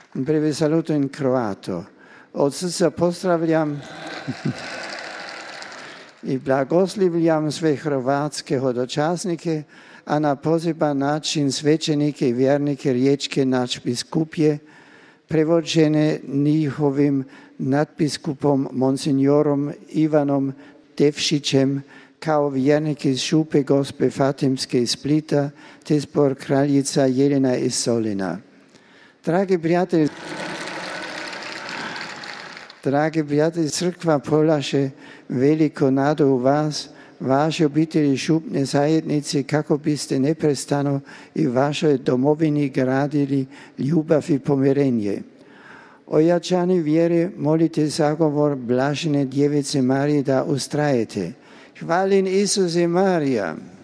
Prvi saluto in croato. Od srca pozdravljam i blagoslivljam sve hrvatske hodočasnike, a na poseban način svećenike i vjernike Riječke nadbiskupije, prevođene njihovim nadbiskupom monsignorom Ivanom Tevšićem, kao vjernike iz Šupe Gospe Fatimske iz Splita, te zbor kraljica Jelena iz Solina. Dragi prijatelji, crkva polaže veliko nadu u vas, vaše obitelji župne zajednice, kako biste neprestano i vašoj domovini gradili ljubav i pomirenje. Ojačani vjere, molite zagovor Blažene Djevice Marije da ustrajete. Hvaljen Isuse Marija.